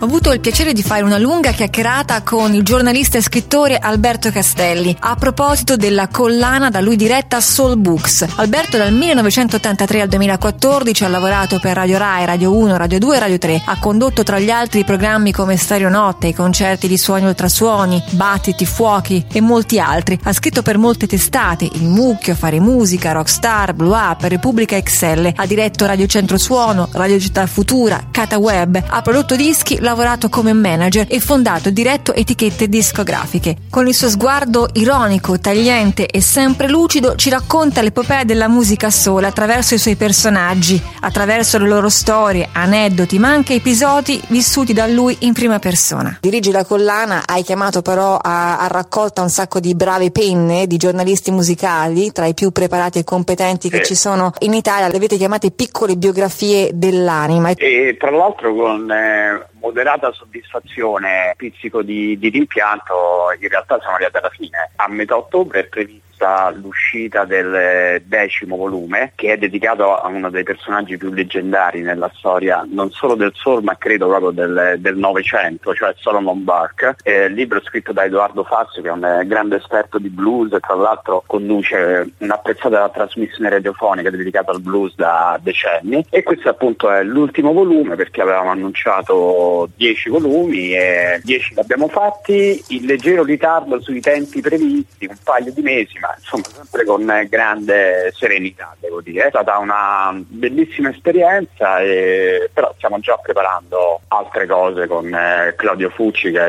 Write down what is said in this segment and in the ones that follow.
Ho avuto il piacere di fare una lunga chiacchierata con il giornalista e scrittore Alberto Castelli a proposito della collana da lui diretta Soul Books. Alberto dal 1983 al 2014 ha lavorato per Radio Rai, Radio 1, Radio 2 e Radio 3. Ha condotto tra gli altri programmi come Stereo Notte, i concerti di suoni ultrasuoni, Battiti, Fuochi e molti altri. Ha scritto per molte testate, Il Mucchio, Fare Musica, Rockstar, Blue Up, Repubblica XL. Ha diretto Radio Centro Suono, Radio Città Futura, Cata Web. Ha prodotto dischi, lavorato come manager e fondato e diretto etichette discografiche. Con il suo sguardo ironico, tagliente e sempre lucido ci racconta l'epopea della musica soul attraverso i suoi personaggi, attraverso le loro storie, aneddoti, ma anche episodi vissuti da lui in prima persona. Dirigi la collana, hai chiamato però a raccolta un sacco di brave penne di giornalisti musicali, tra i più preparati e competenti che ci sono in Italia. Le avete chiamate piccole biografie dell'anima. E tra l'altro con moderata soddisfazione, pizzico di rimpianto, in realtà siamo arrivati alla fine. A metà ottobre è prevista l'uscita del 10° volume, che è dedicato a uno dei personaggi più leggendari nella storia non solo del soul ma credo proprio del Novecento, cioè Solomon Burke. Libro scritto da Edoardo Fassio, che è un grande esperto di blues e tra l'altro conduce un'apprezzata trasmissione radiofonica dedicata al blues da decenni, e questo appunto è l'ultimo volume perché avevamo annunciato 10 volumi e 10 li abbiamo fatti, in leggero ritardo sui tempi previsti, un paio di mesi, ma insomma sempre con grande serenità, devo dire. È stata una bellissima esperienza, però stiamo già preparando altre cose con Claudio Fucci, che è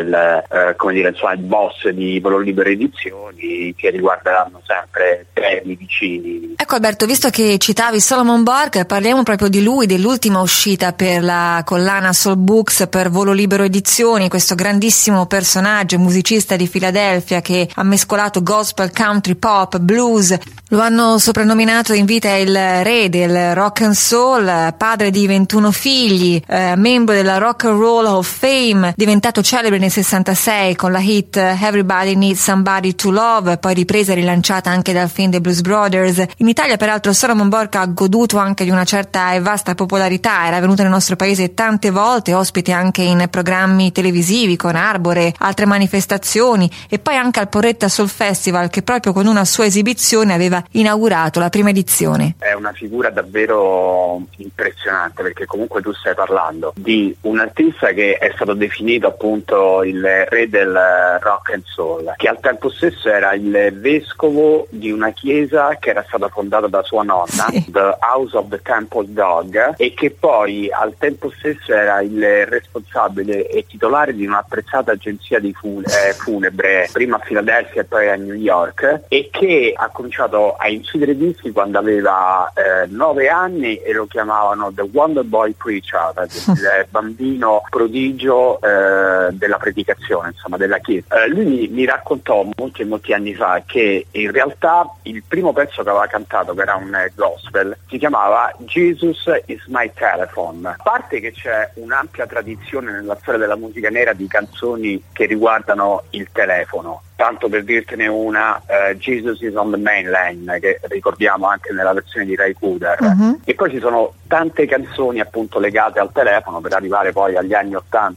il boss di Volo Libero Edizioni, che riguarderanno sempre premi vicini. Ecco Alberto, visto che citavi Solomon Burke, parliamo proprio di lui, dell'ultima uscita per la collana Soul Books per Volo Libero Edizioni, questo grandissimo personaggio, musicista di Filadelfia che ha mescolato gospel, country, pop, blues. Lo hanno soprannominato in vita il re del rock and soul, padre di 21 figli, membro della Rock and Roll of Fame, diventato celebre nel 66 con la hit Everybody Needs Somebody to Love, poi ripresa e rilanciata anche dal film The Blues Brothers. In Italia peraltro Solomon Burke ha goduto anche di una certa e vasta popolarità, era venuto nel nostro paese tante volte, ospite anche in programmi televisivi con Arbore, altre manifestazioni e poi anche al Porretta Soul Festival, che proprio con una sua esibizione aveva inaugurato la prima edizione. È una figura davvero impressionante, perché comunque tu stai parlando di un artista che è stato definito appunto il re del rock and soul, che al tempo stesso era il vescovo di una chiesa che era stata fondata da sua nonna, sì, The House of the Temple Dog, e che poi al tempo stesso era il responsabile e titolare di un'apprezzata agenzia di funebre, prima a Filadelfia e poi a New York, e che ha cominciato a incidere dischi quando aveva 9 anni e lo chiamavano The Wonder Boy Preacher, il bambino prodigio della predicazione, insomma, della chiesa. Lui mi raccontò molti anni fa che in realtà il primo pezzo che aveva cantato, che era un gospel, si chiamava Jesus is my telephone. A parte che c'è un'ampia tradizione nella storia della musica nera di canzoni che riguardano il telefono. Tanto per dirtene una, Jesus is on the main line, che ricordiamo anche nella versione di Ray Cooder. E poi ci sono tante canzoni appunto legate al telefono, per arrivare poi agli anni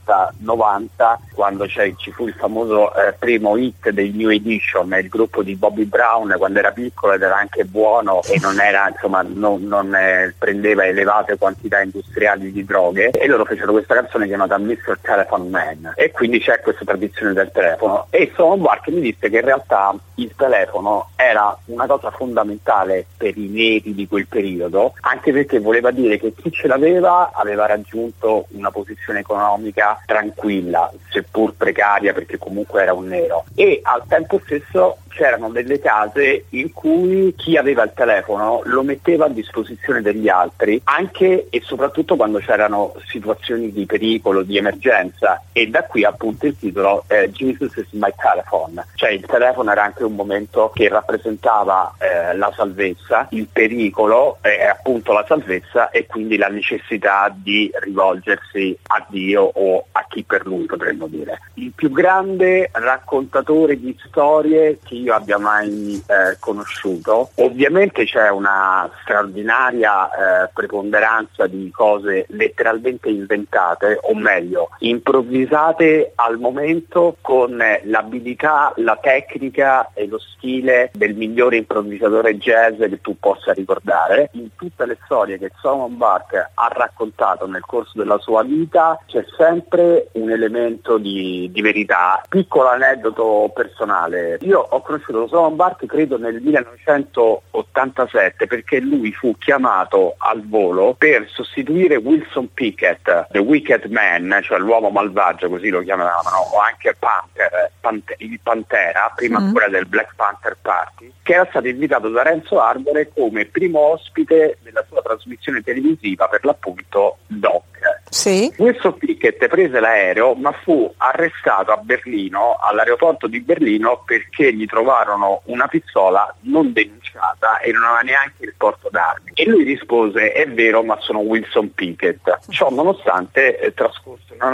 80-90, quando ci fu il famoso primo hit dei New Edition, il gruppo di Bobby Brown, quando era piccolo ed era anche buono e non era, insomma, non prendeva elevate quantità industriali di droghe, e loro fecero questa canzone chiamata Mr. Telephone Man, e quindi c'è questa tradizione del telefono. E Solomon Burke mi disse che in realtà il telefono era una cosa fondamentale per i neri di quel periodo, anche perché voleva dire che chi ce l'aveva aveva raggiunto una posizione economica tranquilla, seppur precaria, perché comunque era un nero, e al tempo stesso c'erano delle case in cui chi aveva il telefono lo metteva a disposizione degli altri, anche e soprattutto quando c'erano situazioni di pericolo, di emergenza, e da qui appunto il titolo Jesus is my telephone, cioè il telefono era anche un momento che rappresentava la salvezza, il pericolo è appunto la salvezza, e quindi la necessità di rivolgersi a Dio o a chi per lui, potremmo dire. Il più grande raccontatore di storie che io abbia mai conosciuto. Ovviamente c'è una straordinaria preponderanza di cose letteralmente inventate, o meglio, improvvisate al momento, con l'abilità, la tecnica e lo stile del migliore improvvisatore jazz che tu possa ricordare. In tutte le storie che Solomon Burke ha raccontato nel corso della sua vita c'è sempre un elemento di verità. Piccolo aneddoto personale: io ho conosciuto Solomon Burke credo nel 1987, perché lui fu chiamato al volo per sostituire Wilson Pickett, The Wicked Man, cioè l'uomo malvagio, così lo chiamavano, o anche il Pantera, prima ancora del Black Panther Party, che era stato invitato da Renzo Arbore come primo ospite della sua trasmissione televisiva, per l'appunto Doc. Sì. Wilson Pickett prese l'aereo, ma fu arrestato a Berlino, all'aeroporto di Berlino, perché gli trovarono una pistola non denunciata e non aveva neanche il porto d'armi. E lui rispose: è vero, ma sono Wilson Pickett. Ciò nonostante trascorse una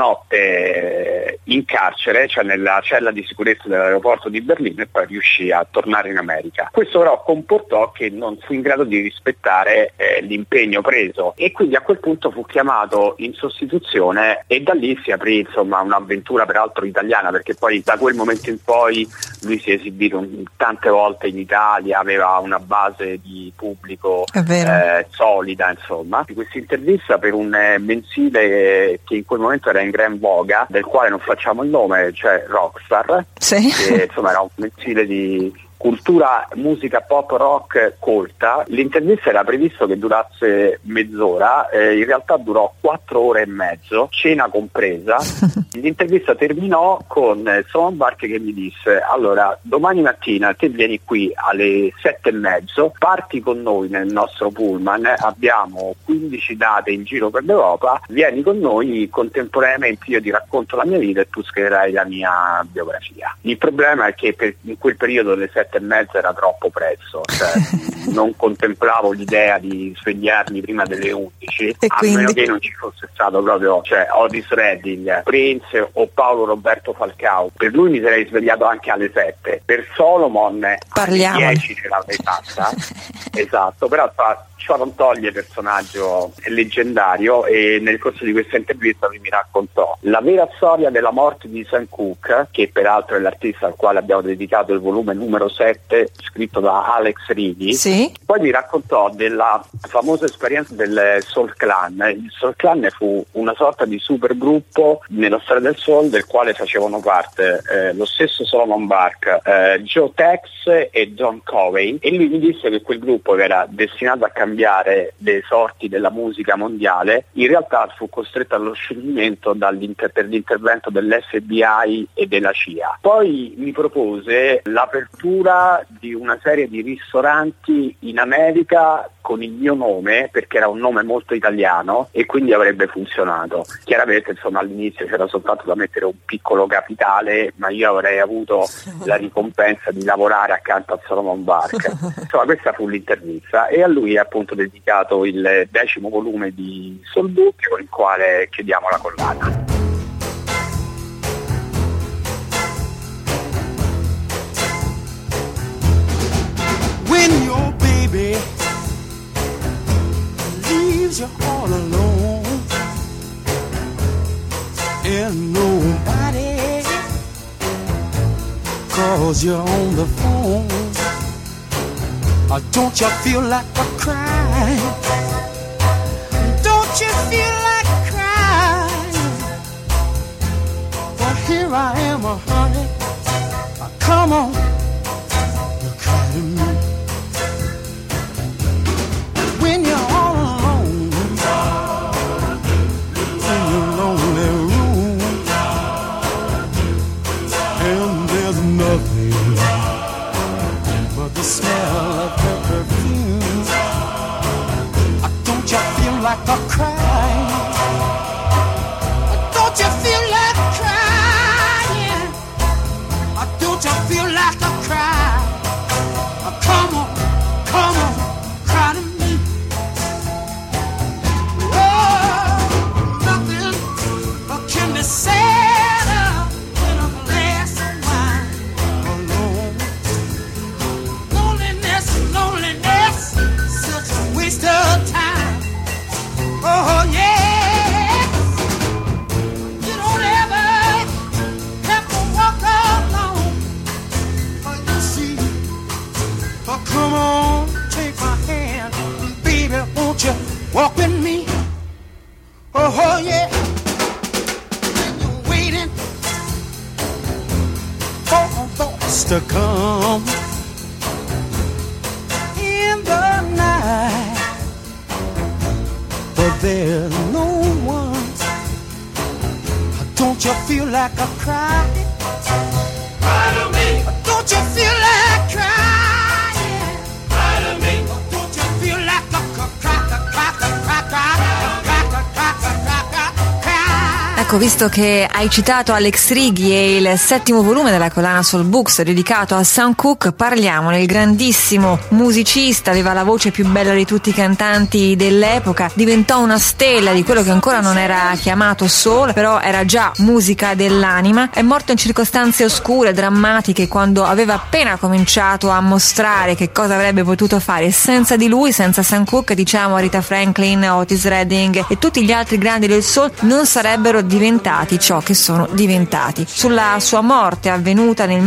notte in carcere, cioè nella cella di sicurezza dell'aeroporto di Berlino, e poi riuscì a tornare in America. Questo però comportò che non fu in grado di rispettare l'impegno preso, e quindi a quel punto fu chiamato in sostituzione, e da lì si aprì insomma un'avventura peraltro italiana, perché poi da quel momento in poi lui si è esibito tante volte in Italia, aveva una base di pubblico solida, insomma. Di questa intervista per un mensile che in quel momento era in gran voga, del quale non facciamo il nome, cioè Rockstar, sì. Che insomma era un mensile di cultura, musica pop rock colta. L'intervista era previsto che durasse mezz'ora, in realtà durò 4 ore e mezzo, cena compresa. L'intervista terminò con Solomon Burke che mi disse: allora, domani mattina te vieni qui alle 7:30, parti con noi nel nostro pullman, abbiamo 15 date in giro per l'Europa, vieni con noi, contemporaneamente io ti racconto la mia vita e tu scriverai la mia biografia. Il problema è che in quel periodo le 7:30 era troppo presto, cioè non contemplavo l'idea di svegliarmi prima delle 11, a meno che non ci fosse stato proprio, cioè, Otis Redding, Prince o Paolo Roberto Falcao. Per lui mi sarei svegliato anche alle 7, per Solomon alle 10 ce l'avrei fatta. Esatto, però ciò non toglie personaggio leggendario, e nel corso di questa intervista lui mi raccontò la vera storia della morte di Sam Cooke, che peraltro è l'artista al quale abbiamo dedicato il volume numero 7, scritto da Alex Righi. Sì. Poi mi raccontò della famosa esperienza del Soul Clan. Il Soul Clan fu una sorta di supergruppo nella storia del soul, del quale facevano parte lo stesso Solomon Burke, Joe Tex e Don Covey, e lui mi disse che quel gruppo era destinato a cambiare le sorti della musica mondiale. In realtà fu costretto allo scioglimento per l'intervento dell'FBI e della CIA. Poi mi propose l'apertura di una serie di ristoranti in America con il mio nome, perché era un nome molto italiano e quindi avrebbe funzionato. Chiaramente insomma all'inizio c'era soltanto da mettere un piccolo capitale, ma io avrei avuto la ricompensa di lavorare accanto a Solomon Burke. Insomma, questa fu l'intervista, e a lui è appunto dedicato il 10° volume di Soul Book, con il quale chiudiamo la collana. When your baby leaves you all alone and nobody calls you on the phone, don't you feel like a cry? Don't you feel like crying? Well, here I am, honey. Come on, cry to me. When you're all alone in your lonely room, and there's nothing but the smell of her perfume, don't you feel like a crying? Don't you feel like crying? Don't you feel like to come in the night, but there's no one. Don't you feel like a cry? Cry to me. Don't you feel like crying? Cry to me. Don't you feel like a Ecco, visto che hai citato Alex Righi e il 7° volume della collana Soul Books dedicato a Sam Cooke, parliamone. Il grandissimo musicista, aveva la voce più bella di tutti i cantanti dell'epoca, diventò una stella di quello che ancora non era chiamato soul, però era già musica dell'anima. È morto in circostanze oscure, drammatiche, quando aveva appena cominciato a mostrare che cosa avrebbe potuto fare. Senza di lui, senza Sam Cooke, diciamo Aretha Franklin, Otis Redding e tutti gli altri grandi del soul non sarebbero diventati ciò che sono diventati. Sulla sua morte, avvenuta nel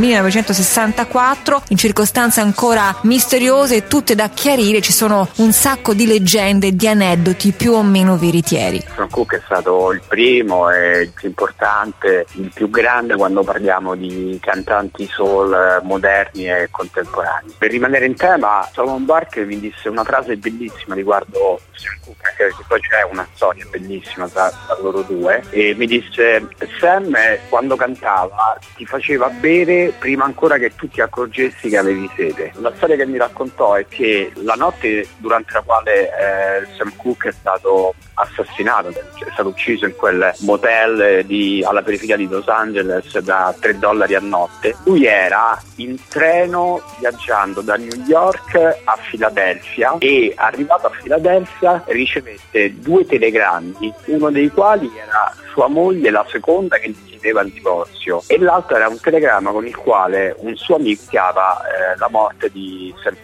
1964 in circostanze ancora misteriose e tutte da chiarire, ci sono un sacco di leggende e di aneddoti più o meno veritieri. Sam Cooke è stato il primo e il più importante, il più grande quando parliamo di cantanti soul moderni e contemporanei. Per rimanere in tema, Solomon Burke mi disse una frase bellissima riguardo Sam Cooke, perché poi c'è una storia bellissima tra loro due, e mi disse: Sam quando cantava ti faceva bere prima ancora che tu ti accorgessi che avevi sete. La storia che mi raccontò è che la notte durante la quale Sam Cooke è stato assassinato, è stato ucciso in quel motel alla periferia di Los Angeles da $3 a notte, lui era in treno viaggiando da New York a Filadelfia e arrivato a Filadelfia ricevette 2 telegrammi, uno dei quali era sua moglie, la seconda, che gli chiedeva il divorzio, e l'altro era un telegramma con il quale un suo amico chiama la morte di Sam,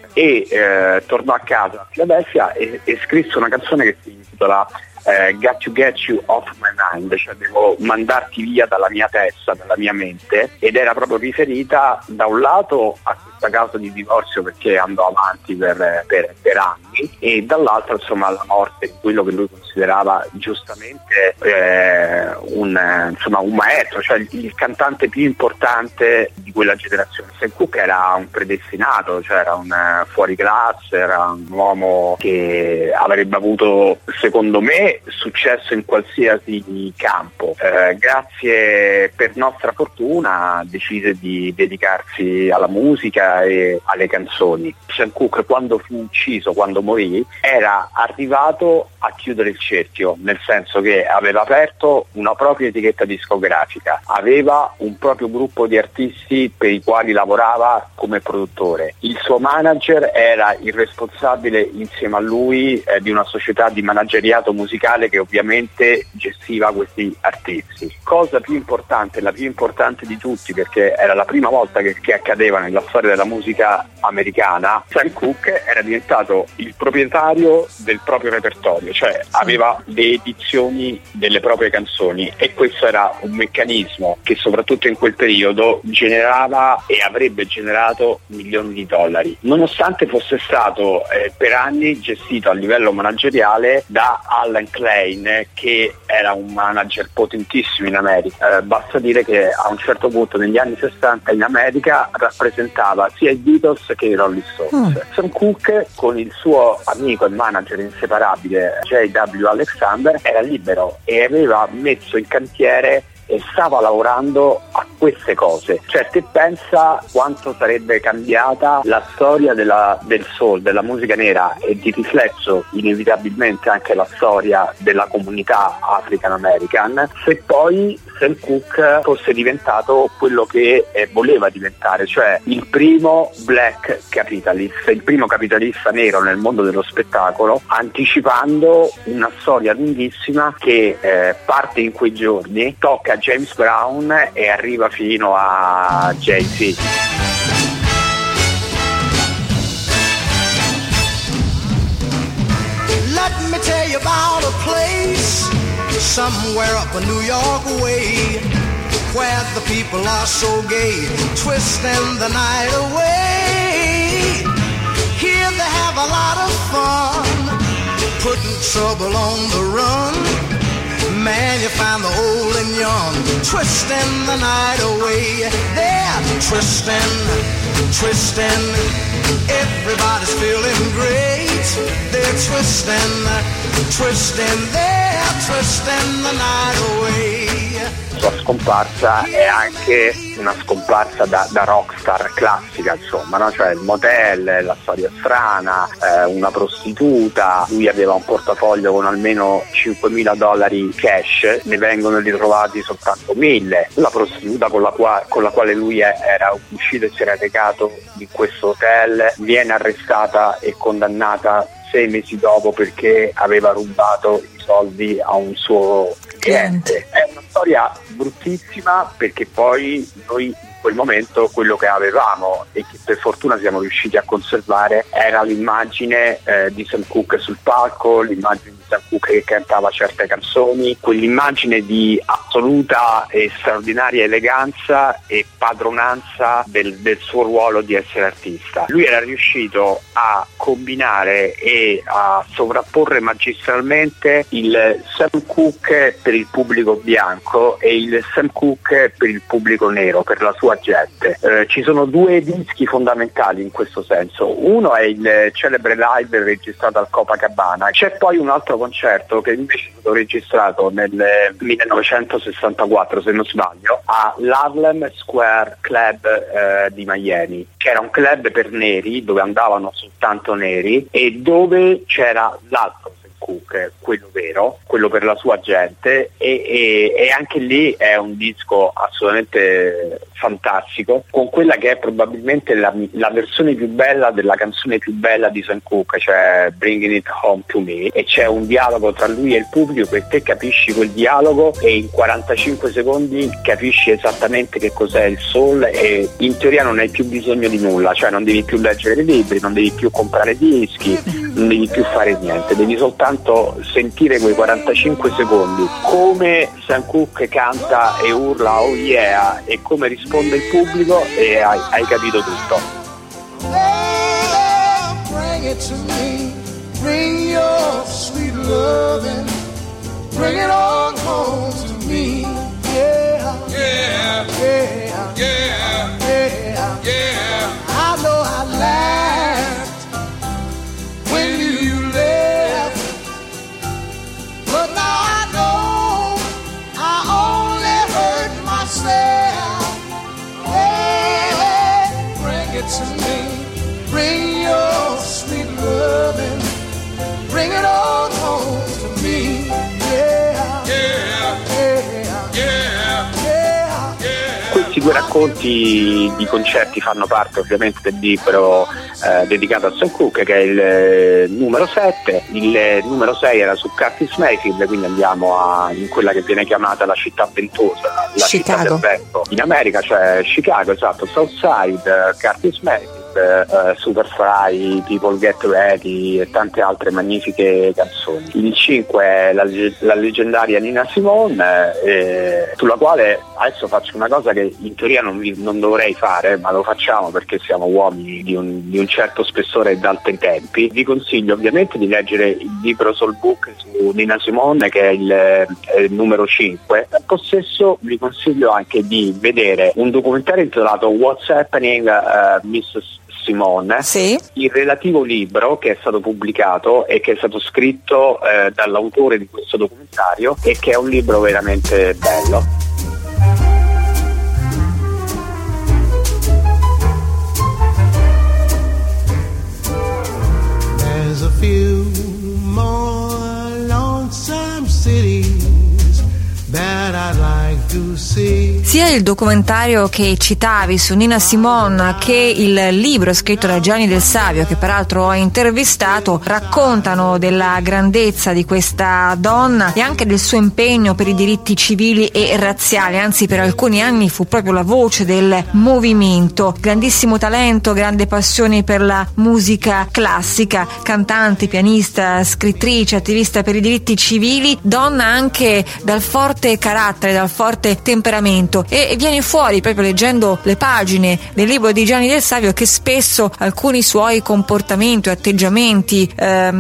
e tornò a casa a Filadelfia e scrisse una canzone che si intitola Got to Get You Off My Mind, cioè devo mandarti via dalla mia testa, dalla mia mente, ed era proprio riferita da un lato a questa causa di divorzio perché andò avanti per anni, e dall'altro insomma alla morte di quello che lui considerava giustamente un maestro, cioè il cantante più importante di quella generazione. Sam Cooke era un predestinato, cioè era un fuoriclasse, era un uomo che avrebbe avuto, secondo me, successo in qualsiasi campo. Grazie, per nostra fortuna, decise di dedicarsi alla musica e alle canzoni. Sam Cooke, quando fu ucciso, quando morì, era arrivato a chiudere il cerchio, nel senso che aveva aperto una propria etichetta discografica, aveva un proprio gruppo di artisti per i quali lavorava come produttore. Il suo manager era il responsabile insieme a lui di una società di manageriato musicale che ovviamente gestiva questi artisti. Cosa più importante, la più importante di tutti, perché era la prima volta che accadeva nella storia della musica americana, Sam Cooke era diventato il proprietario del proprio repertorio, cioè aveva le edizioni delle proprie canzoni, e questo era un meccanismo che soprattutto in quel periodo generava e avrebbe generato milioni di dollari, nonostante fosse stato per anni gestito a livello manageriale da Alan Klein, che era un manager potentissimo in America. Basta dire che a un certo punto negli anni 60 in America rappresentava sia i Beatles che i Rolling Stones. Sam Cooke, con il suo amico e manager inseparabile J.W. Alexander, era libero e aveva messo in cantiere e stava lavorando a queste cose. Cioè, te pensa quanto sarebbe cambiata la storia del soul, della musica nera, e di riflesso inevitabilmente anche la storia della comunità African American, se poi Sam Cooke fosse diventato quello che voleva diventare, cioè il primo black capitalist, il primo capitalista nero nel mondo dello spettacolo, anticipando una storia lunghissima che parte in quei giorni, tocca James Brown e arriva fino a Jay-Z. Let me tell you about a place somewhere up in New York way, where the people are so gay, twisting the night away. Here they have a lot of fun, putting trouble on the run, Man, you find the old and young twisting the night away. They're twisting, twisting. Everybody's feeling great. They're twisting, twisting. They're twisting the night away. La sua scomparsa è anche una scomparsa da rockstar classica, insomma, no? Cioè il motel, la storia strana, una prostituta. Lui aveva un portafoglio con almeno $5.000 cash, ne vengono ritrovati soltanto 1.000. La prostituta con la quale lui era uscito e si era recato in questo hotel viene arrestata e condannata 6 mesi dopo perché aveva rubato i soldi a un suo cliente. È una storia bruttissima, perché poi noi in quel momento quello che avevamo e che per fortuna siamo riusciti a conservare era l'immagine di Sam Cooke sul palco, l'immagine di Sam Cooke che cantava certe canzoni, quell'immagine di assoluta e straordinaria eleganza e padronanza del suo ruolo di essere artista. Lui era riuscito a combinare e a sovrapporre magistralmente il Sam Cooke per il pubblico bianco e il Sam Cooke per il pubblico nero, per la sua gente. Ci sono 2 dischi fondamentali in questo senso. Uno è il celebre live registrato al Copacabana. C'è poi un altro concerto che invece è stato registrato nel 1964, se non sbaglio, all'Harlem Square Club di Miami, che era un club per neri dove andavano soltanto neri e dove c'era l'altro Cooke, quello vero, quello per la sua gente, e anche lì è un disco assolutamente fantastico, con quella che è probabilmente la versione più bella della canzone più bella di Sam Cooke, cioè Bringing It Home to Me, e c'è un dialogo tra lui e il pubblico e te capisci quel dialogo e in 45 secondi capisci esattamente che cos'è il soul e in teoria non hai più bisogno di nulla, cioè non devi più leggere libri, non devi più comprare dischi, non devi più fare niente, devi soltanto sentire quei 45 secondi come Sam Cooke canta e urla oh yeah e come risponde il pubblico e hai capito tutto. Bring it to me, bring your sweet loving, bring it on home to me, yeah, yeah, yeah, yeah, yeah, yeah. I know I laughed when you left, but now I know I only hurt myself. Hey, bring it to me, bring your sweet loving, bring it on home to me, yeah, yeah, yeah, yeah, yeah, yeah. Questi 2 racconti di concerti fanno parte ovviamente del libro dedicato a Sam Cooke, che è il numero 7. Il numero 6 era su Curtis Mayfield, quindi andiamo in quella che viene chiamata la città ventosa, la Chicago. città del vento in America, cioè Chicago, esatto, Southside, Curtis Mayfield, Superfly, People Get Ready e tante altre magnifiche canzoni. Il 5 è la leggendaria Nina Simone, sulla quale adesso faccio una cosa che in teoria non dovrei fare, ma lo facciamo perché siamo uomini di un certo spessore e d'altri tempi. Vi consiglio ovviamente di leggere il libro Soul Book su Nina Simone, che è il numero 5. Al possesso vi consiglio anche di vedere un documentario intitolato What's Happening Miss Simone, Sì. il relativo libro che è stato pubblicato e che è stato scritto dall'autore di questo documentario e che è un libro veramente bello. There's a few more lonesome cities that I'd like to see. Sia il documentario che citavi su Nina Simone che il libro scritto da Gianni Del Savio, che peraltro ho intervistato, raccontano della grandezza di questa donna e anche del suo impegno per i diritti civili e razziali, anzi per alcuni anni fu proprio la voce del movimento. Grandissimo talento, grande passione per la musica classica, cantante, pianista, scrittrice, attivista per i diritti civili, donna anche dal forte carattere carattere, dal forte temperamento, e viene fuori proprio leggendo le pagine del libro di Gianni Del Savio che spesso alcuni suoi comportamenti o atteggiamenti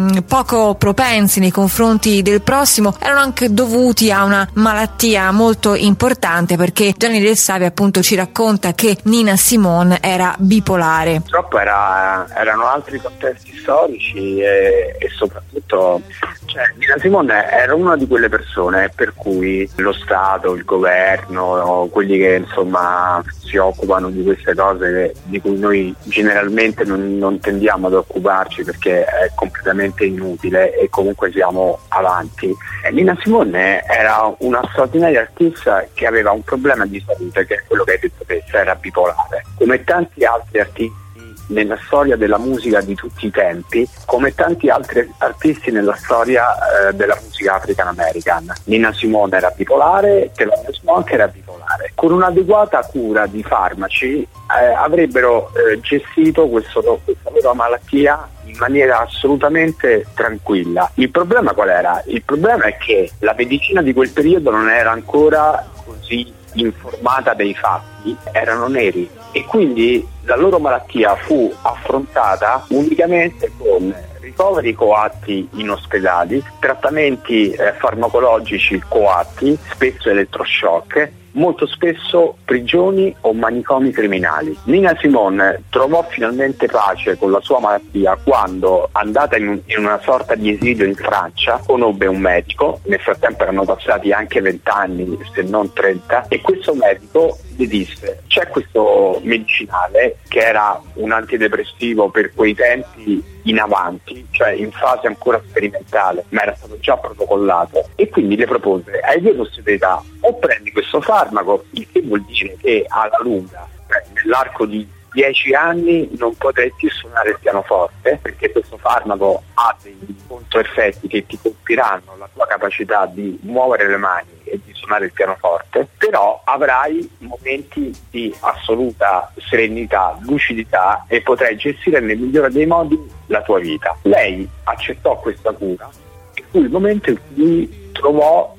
poco propensi nei confronti del prossimo erano anche dovuti a una malattia molto importante, perché Gianni Del Savio appunto ci racconta che Nina Simone era bipolare. Purtroppo erano altri contesti storici e soprattutto Nina Simone era una di quelle persone per cui lo Stato, il governo, quelli che insomma si occupano di queste cose di cui noi generalmente non tendiamo ad occuparci perché è completamente inutile e comunque siamo avanti. Nina Simone era una straordinaria artista che aveva un problema di salute, che è quello che hai detto te, cioè era bipolare. Come tanti altri artisti nella storia della musica di tutti i tempi, come tanti altri artisti nella storia della musica African American. Nina Simone era bipolare, Thelonious Monk era bipolare. Con un'adeguata cura di farmaci avrebbero gestito questa loro malattia in maniera assolutamente tranquilla. Il problema qual era? Il problema è che la medicina di quel periodo non era ancora così informata dei fatti, erano neri, e quindi la loro malattia fu affrontata unicamente con ricoveri coatti in ospedali, trattamenti farmacologici coatti, spesso elettroshock, molto spesso prigioni o manicomi criminali. Nina Simone trovò finalmente pace con la sua malattia quando, andata in una sorta di esilio in Francia, conobbe un medico. Nel frattempo erano passati anche 20 anni, se non 30, e questo medico gli disse: c'è questo medicinale che era un antidepressivo per quei tempi in avanti, cioè in fase ancora sperimentale, ma era stato già protocollato, e quindi le propose: hai due possibilità, o prendi questo farmaco, il che vuol dire che alla lunga, nell'arco di 10 anni non potrai più suonare il pianoforte, perché questo farmaco ha dei controeffetti che ti colpiranno la tua capacità di muovere le mani e di suonare il pianoforte, però avrai momenti di assoluta serenità, lucidità, e potrai gestire nel migliore dei modi la tua vita. Lei accettò questa cura e fu il momento in cui trovò,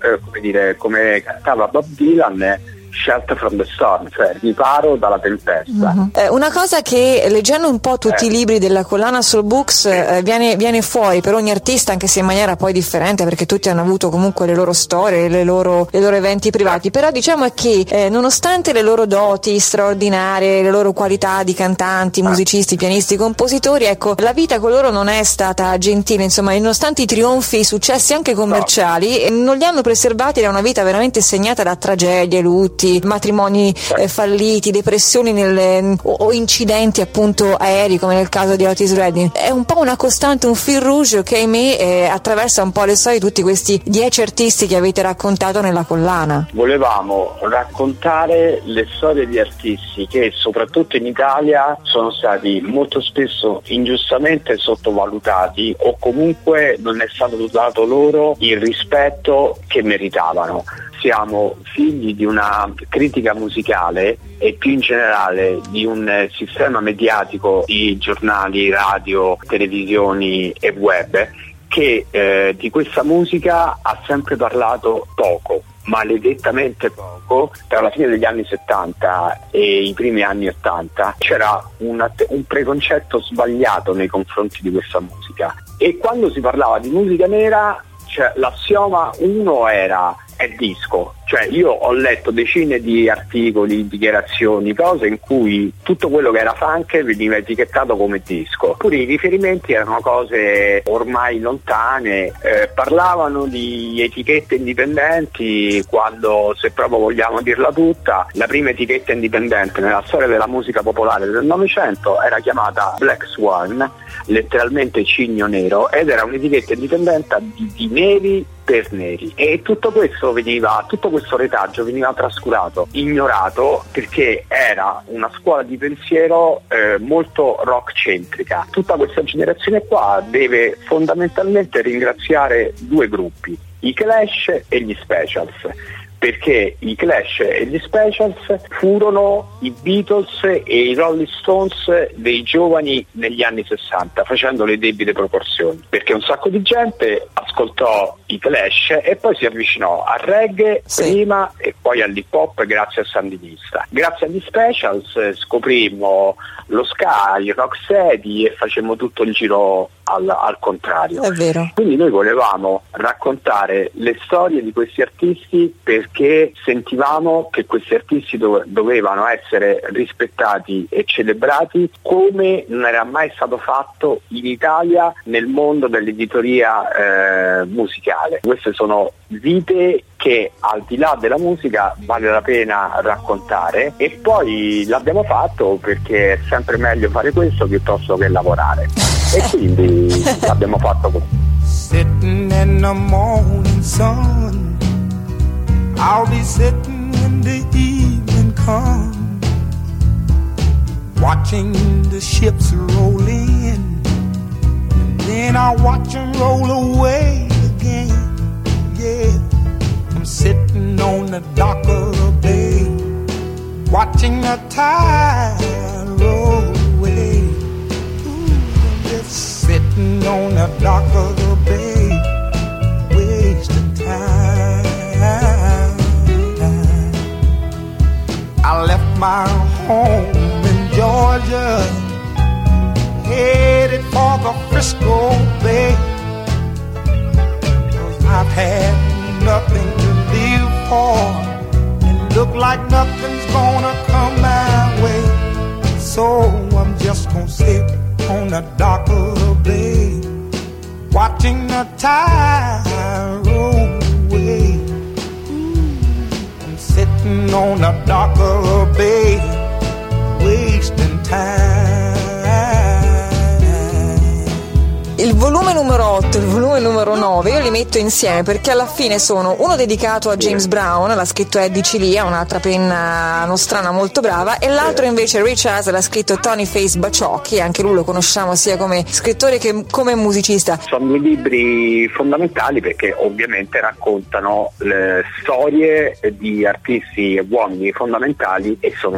come cantava Bob Dylan, Shelter from the Storm, cioè riparo dalla tempesta. Una cosa che, leggendo un po' tutti i libri della collana Soul Books, viene fuori per ogni artista, anche se in maniera poi differente, perché tutti hanno avuto comunque le loro storie, le loro eventi privati, però diciamo è che nonostante le loro doti straordinarie, le loro qualità di cantanti, musicisti, pianisti, compositori, ecco, la vita con loro non è stata gentile, insomma, nonostante i trionfi, i successi anche commerciali, non li hanno preservati da una vita veramente segnata da tragedie, lutti, matrimoni falliti, depressioni o incidenti appunto aerei, come nel caso di Otis Redding. È un po' una costante, un fil rouge che ahimè attraversa un po' le storie di tutti questi 10 artisti che avete raccontato nella collana. Volevamo raccontare le storie di artisti che soprattutto in Italia sono stati molto spesso ingiustamente sottovalutati, o comunque non è stato dato loro il rispetto che meritavano. Siamo figli di una critica musicale e più in generale di un sistema mediatico di giornali, radio, televisioni e web che di questa musica ha sempre parlato poco, maledettamente poco. Tra la fine degli anni 70 e i primi anni 80 c'era un preconcetto sbagliato nei confronti di questa musica, e quando si parlava di musica nera, cioè, l'assioma 1 era: è disco. Cioè, io ho letto decine di articoli, dichiarazioni, cose in cui tutto quello che era funk veniva etichettato come disco. Pure i riferimenti erano cose ormai lontane, parlavano di etichette indipendenti, quando, se proprio vogliamo dirla tutta, la prima etichetta indipendente nella storia della musica popolare del Novecento era chiamata Black Swan, letteralmente cigno nero, ed era un'etichetta indipendente di neri per neri, e tutto questo retaggio veniva trascurato, ignorato, perché era una scuola di pensiero molto rock centrica. Tutta questa generazione qua deve fondamentalmente ringraziare due gruppi, i Clash e gli Specials. perché i Clash e gli Specials furono i Beatles e i Rolling Stones dei giovani negli anni 60, facendo le debite proporzioni, perché un sacco di gente ascoltò i Clash e poi si avvicinò al reggae prima e poi all'hip hop grazie a Sandinista. Grazie agli Specials scoprimmo lo ska, il rocksteady e facemmo tutto il giro al contrario. È vero. Quindi noi volevamo raccontare le storie di questi artisti perché sentivamo che questi artisti dovevano essere rispettati e celebrati come non era mai stato fatto in Italia nel mondo dell'editoria musicale. Queste sono vite che al di là della musica vale la pena raccontare, e poi l'abbiamo fatto perché è sempre meglio fare questo piuttosto che lavorare, e quindi l'abbiamo fatto così. Sitting in the morning sun, I'll be sitting when the evening comes, watching the ships roll in, and then I'll watch them roll away again. Yeah, I'm sitting on the dock of the bay, watching the tide roll away. Ooh, I'm just sitting on the dock of the bay, wasting time. I left my home in Georgia, headed for the Frisco Bay, 'cause I've had nothing to live for, and look like nothing's gonna come my way. So I'm just gonna sit on the dock of the bay, watching the tide roll away. I'm sitting on the dock of the bay, wasting time. Il volume numero 8 e il volume numero 9 io li metto insieme perché alla fine sono uno dedicato a James Brown, l'ha scritto Eddie Cilia, un'altra penna nostrana molto brava, e l'altro invece Ray Charles l'ha scritto Tony Face Baciocchi, anche lui lo conosciamo sia come scrittore che come musicista. Sono due libri fondamentali perché ovviamente raccontano le storie di artisti e uomini fondamentali, e sono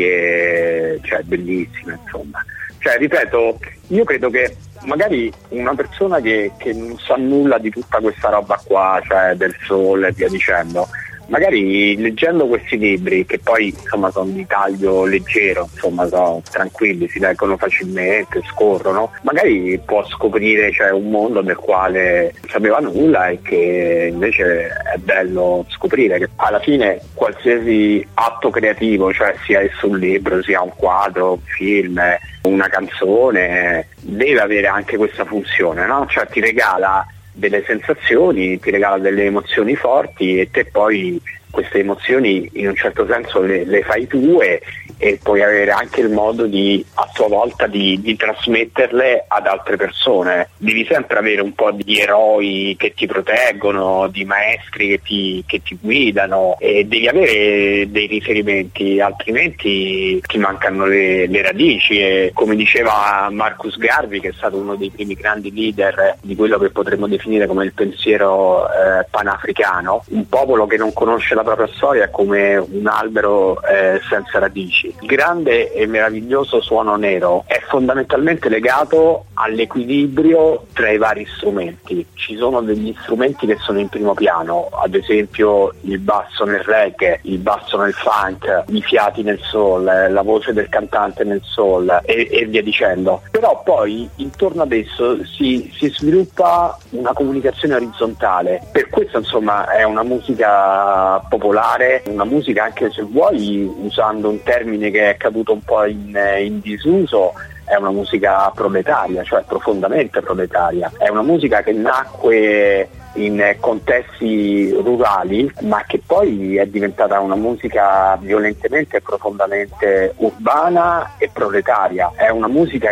storie bellissime, insomma. Ripeto, io credo che magari una persona che non sa nulla di tutta questa roba qua, del soul e via dicendo, magari leggendo questi libri, che poi insomma sono di taglio leggero, insomma sono tranquilli, si leggono facilmente, scorrono, magari può scoprire un mondo nel quale non sapeva nulla e che invece è bello scoprire, che alla fine qualsiasi atto creativo, sia esso un libro, sia un quadro, un film, una canzone, deve avere anche questa funzione, no? Ti regala delle sensazioni, ti regala delle emozioni forti, e te poi queste emozioni in un certo senso le fai tue, e puoi avere anche il modo di a tua volta di trasmetterle ad altre persone. Devi sempre avere un po' di eroi che ti proteggono, di maestri che ti guidano, e devi avere dei riferimenti, altrimenti ti mancano le radici. E come diceva Marcus Garvey, che è stato uno dei primi grandi leader di quello che potremmo definire come il pensiero panafricano, un popolo che non conosce la propria storia è come un albero senza radici. Il grande e meraviglioso suono nero è fondamentalmente legato all'equilibrio tra i vari strumenti. Ci sono degli strumenti che sono in primo piano, ad esempio il basso nel reggae, il basso nel funk, i fiati nel soul, la voce del cantante nel soul e via dicendo. Però poi intorno ad esso si sviluppa una comunicazione orizzontale. Per questo insomma è una musica popolare, una musica, anche se vuoi usando un termine che è caduto un po' in disuso, è una musica proletaria, profondamente proletaria. È una musica che nacque in contesti rurali, ma che poi è diventata una musica violentemente e profondamente urbana e proletaria. È una musica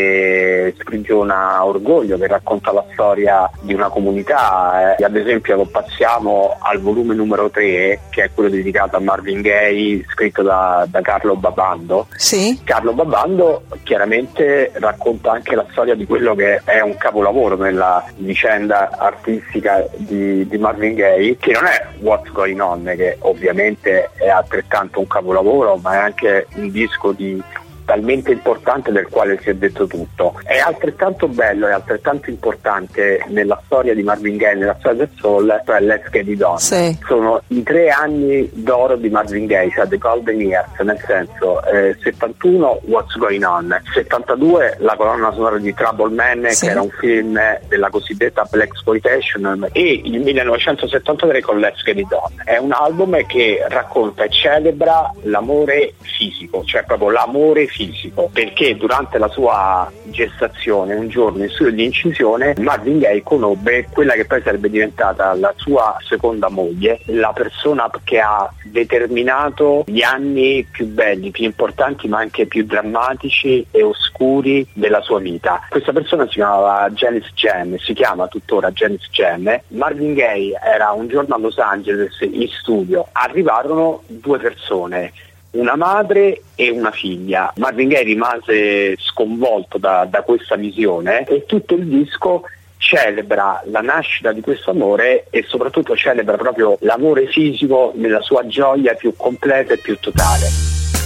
che sprigiona orgoglio, che racconta la storia di una comunità. Ad esempio lo passiamo al volume numero 3, che è quello dedicato a Marvin Gaye, scritto da Carlo Babando. Sì. Carlo Babando chiaramente racconta anche la storia di quello che è un capolavoro nella vicenda artistica musica di Marvin Gaye, che non è What's Going On, che ovviamente è altrettanto un capolavoro, ma è anche un disco talmente importante del quale si è detto tutto. È altrettanto bello e altrettanto importante nella storia di Marvin Gaye, nella storia del soul, cioè Let's Get It On. Sì. Sono i 3 anni d'oro di Marvin Gaye, cioè The Golden Years, nel senso 71 What's Going On, 72 la colonna sonora di Trouble Man, sì, che era un film della cosiddetta Blaxploitation, e il 1973 con Let's Get It On. È un album che racconta e celebra l'amore fisico, cioè proprio l'amore fisico, perché durante la sua gestazione, un giorno in studio di incisione, Marvin Gaye conobbe quella che poi sarebbe diventata la sua seconda moglie, la persona che ha determinato gli anni più belli, più importanti, ma anche più drammatici e oscuri della sua vita. Questa persona si chiamava Janice Jen, si chiama tuttora Janice Jen. Marvin Gaye era un giorno a Los Angeles in studio, arrivarono 2 persone, una madre e una figlia. Marvin Gaye rimase sconvolto da questa visione, e tutto il disco celebra la nascita di questo amore e soprattutto celebra proprio l'amore fisico nella sua gioia più completa e più totale.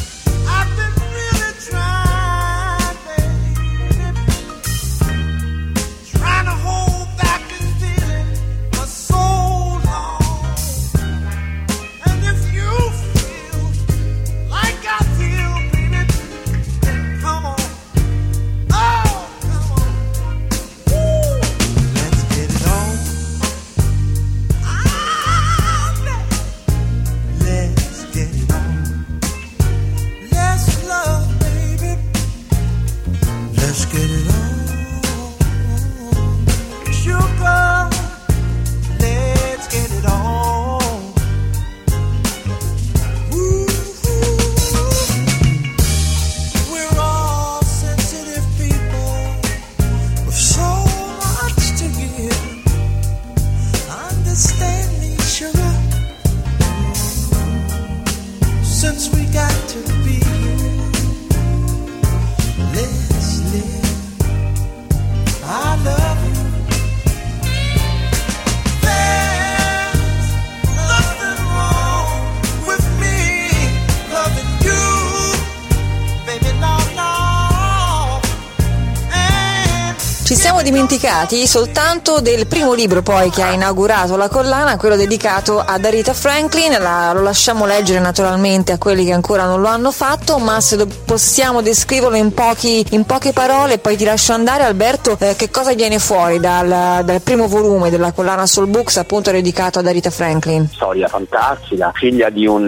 Ci siamo dimenticati soltanto del primo libro poi che ha inaugurato la collana, quello dedicato ad Aretha Franklin. Lo lasciamo leggere naturalmente a quelli che ancora non lo hanno fatto, ma se possiamo descriverlo in poche parole, poi ti lascio andare, Alberto. Che cosa viene fuori dal primo volume della collana Soul Books, appunto dedicato ad Aretha Franklin? Storia fantastica, figlia di un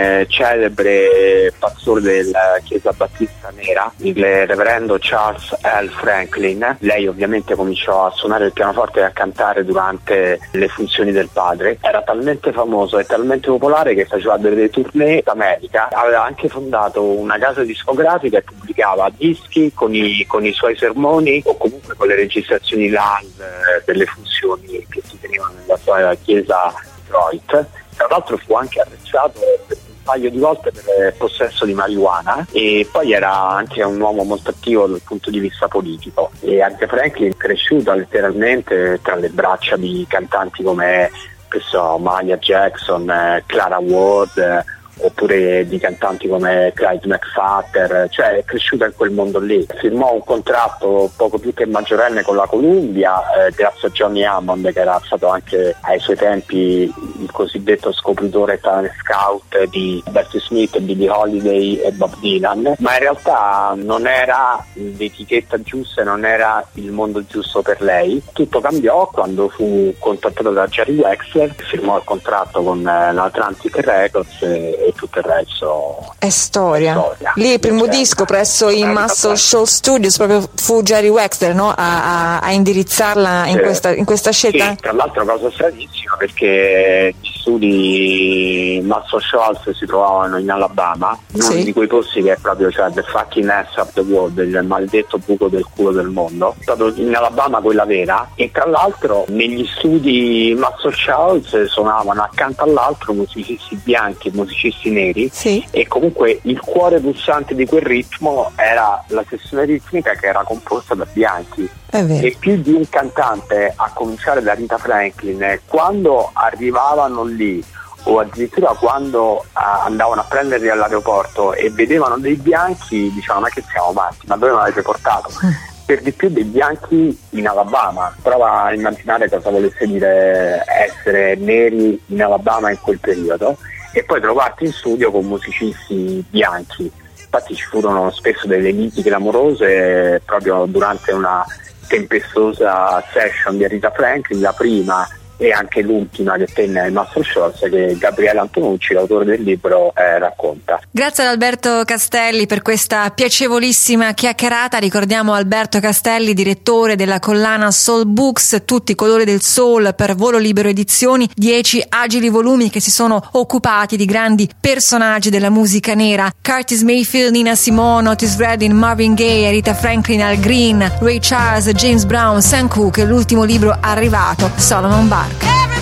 celebre pastore della Chiesa Battista Nera, il reverendo Charles L. Franklin. Lei ovviamente cominciò a suonare il pianoforte e a cantare durante le funzioni del padre. Era talmente famoso e talmente popolare che faceva delle tournée d'America. Aveva anche fondato una casa discografica e pubblicava dischi con i suoi sermoni o comunque con le registrazioni live delle funzioni che si tenevano nella sua chiesa Detroit. Tra l'altro fu anche arrestato per un paio di volte per possesso di marijuana, e poi era anche un uomo molto attivo dal punto di vista politico. E Aretha Franklin è cresciuta letteralmente tra le braccia di cantanti come Maya Jackson, Clara Ward, oppure di cantanti come Clyde McPhatter, cioè è cresciuta in quel mondo lì. Firmò un contratto poco più che maggiorenne con la Columbia, grazie a Johnny Hammond, che era stato anche ai suoi tempi il cosiddetto scopritore talent scout di Bessie Smith, Billie Holiday e Bob Dylan, ma in realtà non era l'etichetta giusta, non era il mondo giusto per lei. Tutto cambiò quando fu contattata da Jerry Wexler, firmò il contratto con l'Atlantic Records e tutto il resto è storia. Lì il primo disco presso i Muscle Shoals Studios proprio fu Jerry Wexler, no? a indirizzarla in questa scelta. Sì, tra l'altro cosa stranissima, perché gli studi Muscle Shoals si trovavano in Alabama, uno di quei posti che è proprio, cioè, the fucking ass of the world, il maledetto buco del culo del mondo. È stato in Alabama quella vera, e tra l'altro negli studi Muscle Shoals suonavano accanto all'altro musicisti bianchi e musicisti neri, e comunque il cuore pulsante di quel ritmo era la sezione ritmica che era composta da bianchi. E più di un cantante, a cominciare da Rita Franklin, quando arrivavano lì o addirittura quando andavano a prenderli all'aeroporto e vedevano dei bianchi, dicevano: ma che siamo matti, ma dove mi avete portato? Per di più dei bianchi in Alabama. Prova a immaginare cosa volesse dire essere neri in Alabama in quel periodo, e poi trovarti in studio con musicisti bianchi. Infatti ci furono spesso delle liti clamorose proprio durante una tempestosa session di Rita Franklin, la prima e anche l'ultima che tenne ai Muscle Shoals, che Gabriele Antonucci, l'autore del libro, racconta. Grazie ad Alberto Castelli per questa piacevolissima chiacchierata. Ricordiamo Alberto Castelli, direttore della collana Soul Books, tutti i colori del soul, per Volo Libero Edizioni, 10 agili volumi che si sono occupati di grandi personaggi della musica nera: Curtis Mayfield, Nina Simone, Otis Redding, Marvin Gaye, Rita Franklin, Al Green, Ray Charles, James Brown, Sam Cooke e l'ultimo libro arrivato, Solomon Burke.